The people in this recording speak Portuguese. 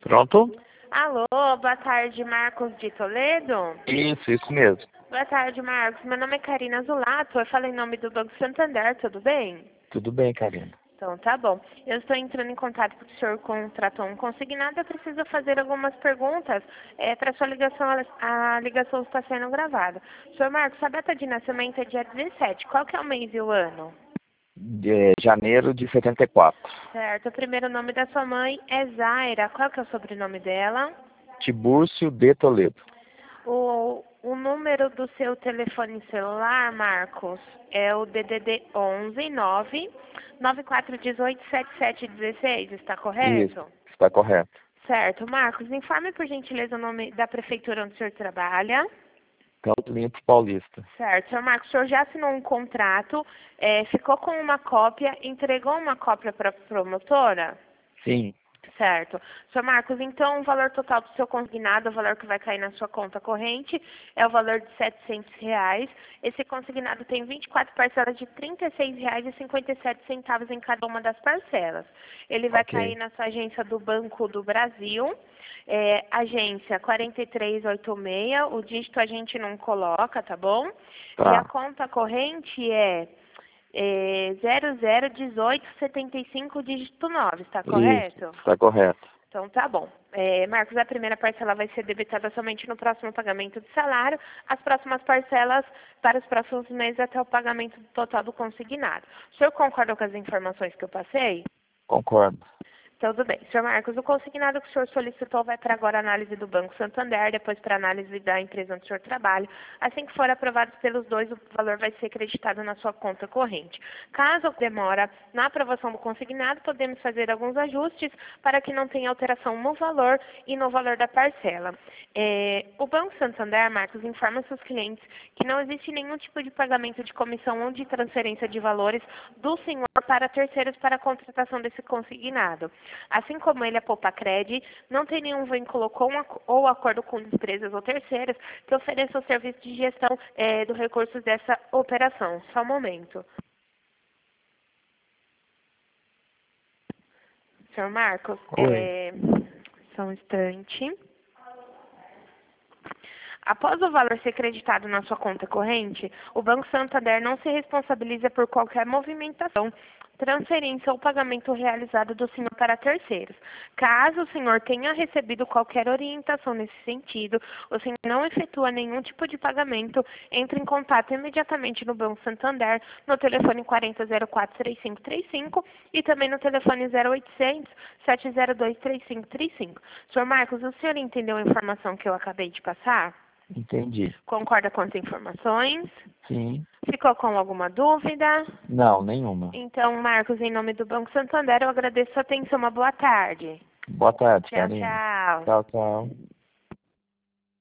Pronto? Alô, boa tarde, Marcos de Toledo? Isso mesmo. Boa tarde, Marcos. Meu nome é Karina Zulato, eu falo em nome do Banco Santander, tudo bem? Tudo bem, Karina. Então, tá bom. Eu estou entrando em contato porque o senhor contratou um consignado, eu preciso fazer algumas perguntas para sua ligação, a ligação está sendo gravada. Senhor Marcos, a data de nascimento é dia 17, qual que é o mês e o ano? De janeiro de 74. Certo, o primeiro nome da sua mãe é Zaira, qual que é o sobrenome dela? Tibúrcio de Toledo. O número do seu telefone celular, Marcos, é o DDD 11 9 9418 7716, está correto? Isso, está correto. Certo. Marcos, informe por gentileza o nome da prefeitura onde o senhor trabalha. Campo Limpo Paulista. Certo. Senhor Marcos, o senhor já assinou um contrato, ficou com uma cópia, entregou uma cópia para a promotora? Sim. Certo. Senhor Marcos, então o valor total do seu consignado, o valor que vai cair na sua conta corrente, é o valor de R$ 700. Esse consignado tem 24 parcelas de R$ 36,57 em cada uma das parcelas. Ele vai cair na sua agência do Banco do Brasil, agência 4386, o dígito a gente não coloca, tá bom? Tá. E a conta corrente é 001875, dígito 9, está correto? Isso, está correto. Então tá bom. Marcos, a primeira parcela vai ser debitada somente no próximo pagamento de salário, as próximas parcelas para os próximos meses até o pagamento total do consignado. O senhor concorda com as informações que eu passei? Concordo. Tudo bem. Senhor Marcos, o consignado que o senhor solicitou vai para agora a análise do Banco Santander, depois para a análise da empresa onde o senhor trabalha. Assim que for aprovado pelos dois, o valor vai ser creditado na sua conta corrente. Caso demora na aprovação do consignado, podemos fazer alguns ajustes para que não tenha alteração no valor e no valor da parcela. O Banco Santander, Marcos, informa seus clientes que não existe nenhum tipo de pagamento de comissão ou de transferência de valores do senhor para terceiros para a contratação desse consignado. Assim como ele, a Poupa-Cred, não tem nenhum vínculo com ou acordo com empresas ou terceiras que ofereçam o serviço de gestão do recursos dessa operação. Só um momento. Senhor Marcos, só um instante. Após o valor ser creditado na sua conta corrente, o Banco Santander não se responsabiliza por qualquer movimentação, transferência ou pagamento realizado do senhor para terceiros. Caso o senhor tenha recebido qualquer orientação nesse sentido, o senhor não efetua nenhum tipo de pagamento, entre em contato imediatamente no Banco Santander, no telefone 4004-3535 e também no telefone 0800-702-3535. Senhor Marcos, o senhor entendeu a informação que eu acabei de passar? Entendi. Concorda com as informações? Sim. Ficou com alguma dúvida? Não, nenhuma. Então, Marcos, em nome do Banco Santander, eu agradeço a atenção. Uma boa tarde. Boa tarde, Tchau, Karina. tchau. Tchau, tchau.